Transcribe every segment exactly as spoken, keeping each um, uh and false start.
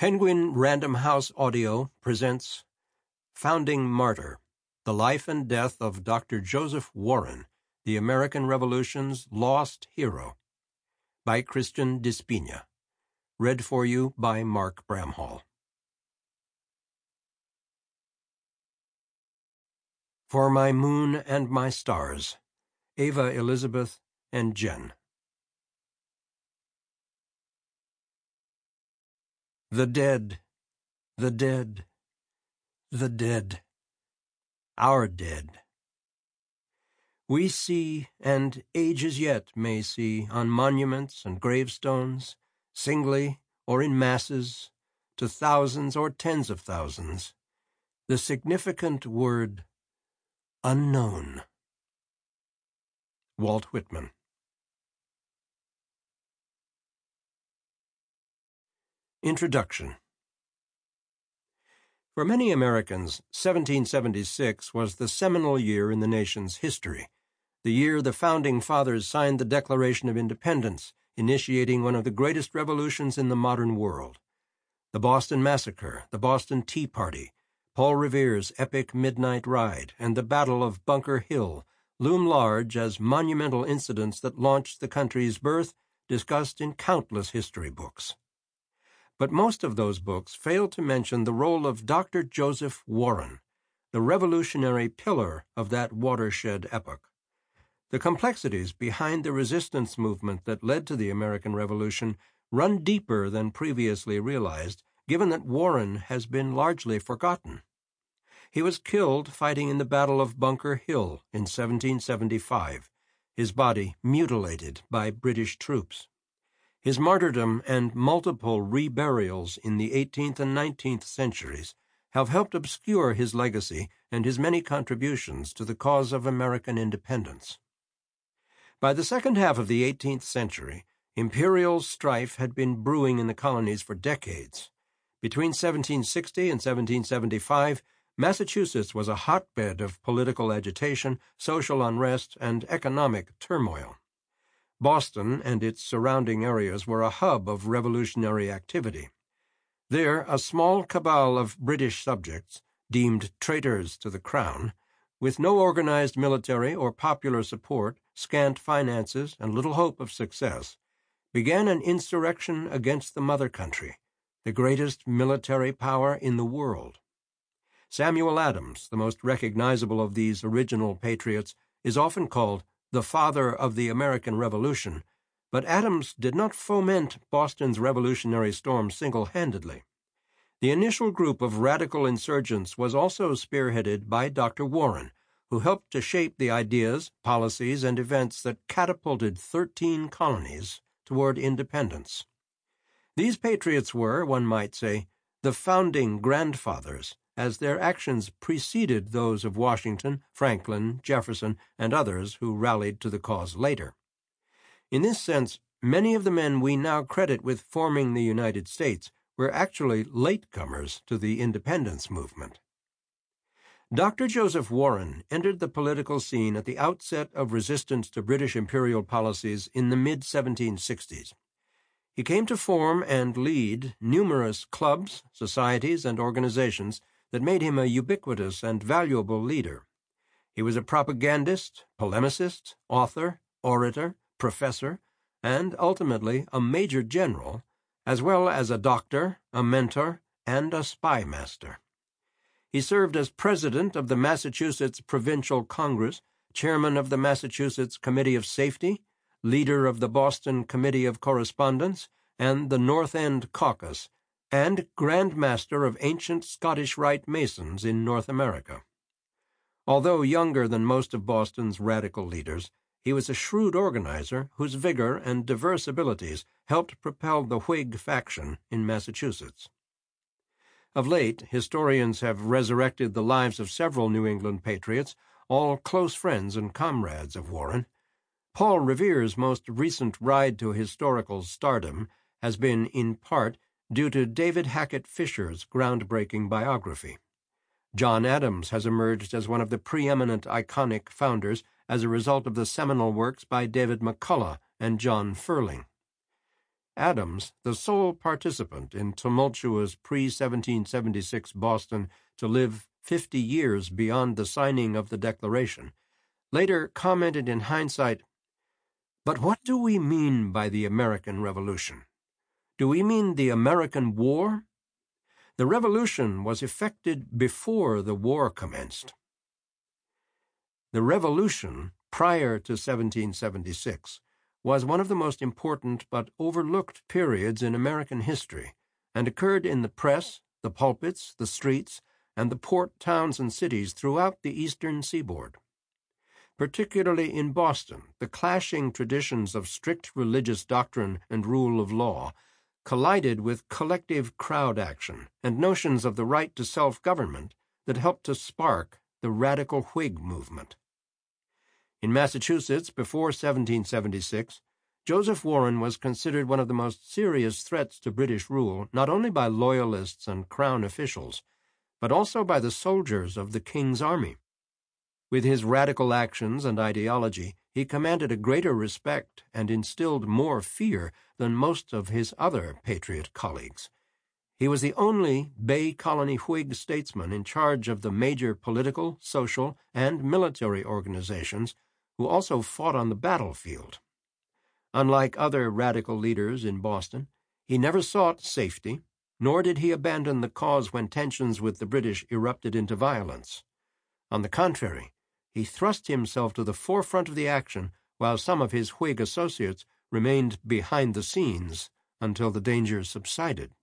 Penguin Random House Audio presents Founding Martyr, The Life and Death of Doctor Joseph Warren, the American Revolution's Lost Hero, by Christian Despina. Read for you by Mark Bramhall. For My Moon and My Stars, Ava Elizabeth and Jen. The dead, the dead, the dead, our dead. We see, and ages yet may see, on monuments and gravestones, singly or in masses, to thousands or tens of thousands, the significant word unknown. Walt Whitman. Introduction. For many Americans, seventeen seventy-six was the seminal year in the nation's history, the year the Founding Fathers signed the Declaration of Independence, initiating one of the greatest revolutions in the modern world. The Boston Massacre, the Boston Tea Party, Paul Revere's epic midnight ride, and the Battle of Bunker Hill loom large as monumental incidents that launched the country's birth, discussed in countless history books. But most of those books fail to mention the role of Doctor Joseph Warren, the revolutionary pillar of that watershed epoch. The complexities behind the resistance movement that led to the American Revolution run deeper than previously realized, given that Warren has been largely forgotten. He was killed fighting in the Battle of Bunker Hill in seventeen seventy-five, his body mutilated by British troops. His martyrdom and multiple reburials in the eighteenth and nineteenth centuries have helped obscure his legacy and his many contributions to the cause of American independence. By the second half of the eighteenth century, imperial strife had been brewing in the colonies for decades. Between seventeen sixty and seventeen seventy-five, Massachusetts was a hotbed of political agitation, social unrest, and economic turmoil. Boston and its surrounding areas were a hub of revolutionary activity. There, a small cabal of British subjects, deemed traitors to the crown, with no organized military or popular support, scant finances, and little hope of success, began an insurrection against the mother country, the greatest military power in the world. Samuel Adams, the most recognizable of these original patriots, is often called the father of the American Revolution, but Adams did not foment Boston's revolutionary storm single-handedly. The initial group of radical insurgents was also spearheaded by Doctor Warren, who helped to shape the ideas, policies, and events that catapulted thirteen colonies toward independence. These patriots were, one might say, the founding grandfathers, as their actions preceded those of Washington, Franklin, Jefferson, and others who rallied to the cause later. In this sense, many of the men we now credit with forming the United States were actually latecomers to the independence movement. Doctor Joseph Warren entered the political scene at the outset of resistance to British imperial policies in the mid seventeen sixties. He came to form and lead numerous clubs, societies, and organizations that made him a ubiquitous and valuable leader. He was a propagandist, polemicist, author, orator, professor, and ultimately a major general, as well as a doctor, a mentor, and a spy master. He served as president of the Massachusetts Provincial Congress, chairman of the Massachusetts Committee of Safety, leader of the Boston Committee of Correspondence, and the North End Caucus, and Grand Master of Ancient Scottish Rite Masons in North America. Although younger than most of Boston's radical leaders, he was a shrewd organizer whose vigor and diverse abilities helped propel the Whig faction in Massachusetts. Of late, historians have resurrected the lives of several New England patriots, all close friends and comrades of Warren. Paul Revere's most recent ride to historical stardom has been, in part, due to David Hackett Fischer's groundbreaking biography. John Adams has emerged as one of the preeminent iconic founders as a result of the seminal works by David McCullough and John Ferling. Adams, the sole participant in tumultuous pre seventeen seventy-six Boston to live fifty years beyond the signing of the Declaration, later commented in hindsight, "But what do we mean by the American Revolution? Do we mean the American War? The Revolution was effected before the war commenced." The Revolution, prior to seventeen seventy-six, was one of the most important but overlooked periods in American history, and occurred in the press, the pulpits, the streets, and the port towns and cities throughout the eastern seaboard. Particularly in Boston, the clashing traditions of strict religious doctrine and rule of law collided with collective crowd action and notions of the right to self-government that helped to spark the radical Whig movement. In Massachusetts, before seventeen seventy-six, Joseph Warren was considered one of the most serious threats to British rule, not only by Loyalists and Crown officials, but also by the soldiers of the King's Army. With his radical actions and ideology, he commanded a greater respect and instilled more fear than most of his other Patriot colleagues. He was the only Bay Colony Whig statesman in charge of the major political, social, and military organizations who also fought on the battlefield. Unlike other radical leaders in Boston, he never sought safety, nor did he abandon the cause when tensions with the British erupted into violence. On the contrary, he thrust himself to the forefront of the action while some of his Whig associates remained behind the scenes until the danger subsided.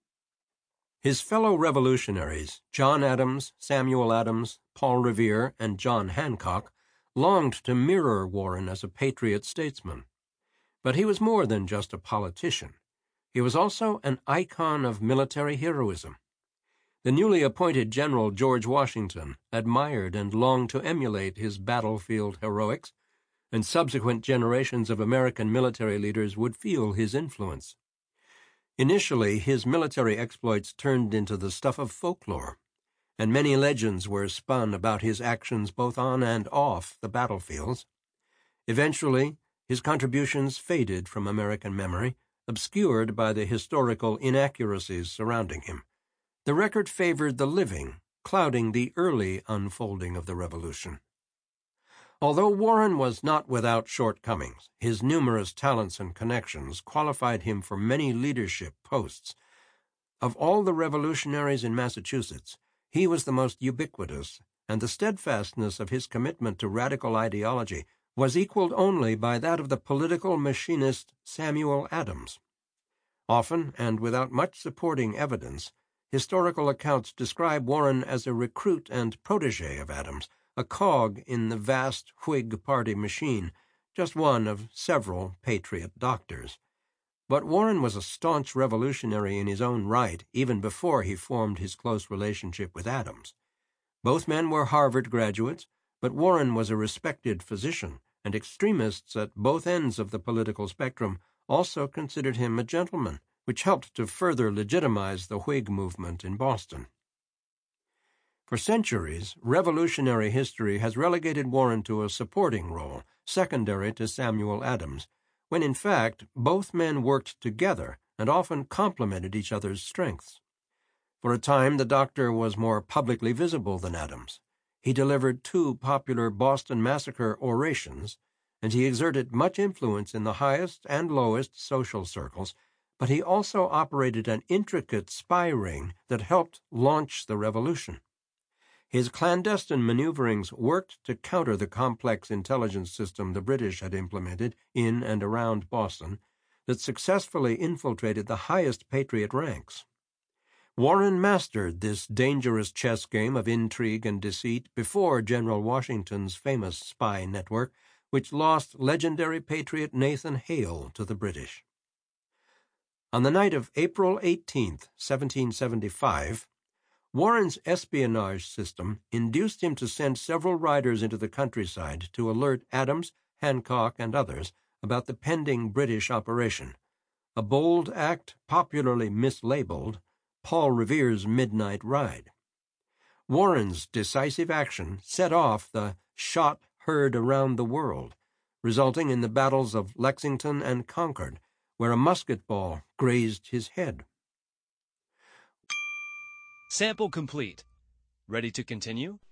His fellow revolutionaries, John Adams, Samuel Adams, Paul Revere, and John Hancock, longed to mirror Warren as a patriot statesman. But he was more than just a politician. He was also an icon of military heroism. The newly appointed General George Washington admired and longed to emulate his battlefield heroics, and subsequent generations of American military leaders would feel his influence. Initially, his military exploits turned into the stuff of folklore, and many legends were spun about his actions both on and off the battlefields. Eventually, his contributions faded from American memory, obscured by the historical inaccuracies surrounding him. The record favored the living, clouding the early unfolding of the Revolution. Although Warren was not without shortcomings, his numerous talents and connections qualified him for many leadership posts. Of all the revolutionaries in Massachusetts, he was the most ubiquitous, and the steadfastness of his commitment to radical ideology was equaled only by that of the political machinist Samuel Adams. Often, and without much supporting evidence, historical accounts describe Warren as a recruit and protege of Adams, a cog in the vast Whig party machine, just one of several patriot doctors. But Warren was a staunch revolutionary in his own right, even before he formed his close relationship with Adams. Both men were Harvard graduates, but Warren was a respected physician, and extremists at both ends of the political spectrum also considered him a gentleman, which helped to further legitimize the Whig movement in Boston. For centuries, revolutionary history has relegated Warren to a supporting role, secondary to Samuel Adams, when in fact both men worked together and often complemented each other's strengths. For a time, the doctor was more publicly visible than Adams. He delivered two popular Boston Massacre orations, and he exerted much influence in the highest and lowest social circles, but he also operated an intricate spy ring that helped launch the revolution. His clandestine maneuverings worked to counter the complex intelligence system the British had implemented in and around Boston that successfully infiltrated the highest patriot ranks. Warren mastered this dangerous chess game of intrigue and deceit before General Washington's famous spy network, which lost legendary patriot Nathan Hale to the British. On the night of April eighteenth, seventeen seventy-five, Warren's espionage system induced him to send several riders into the countryside to alert Adams, Hancock, and others about the pending British operation, a bold act popularly mislabeled Paul Revere's Midnight Ride. Warren's decisive action set off the shot heard around the world, resulting in the battles of Lexington and Concord, where a musket ball grazed his head. Sample complete. Ready to continue?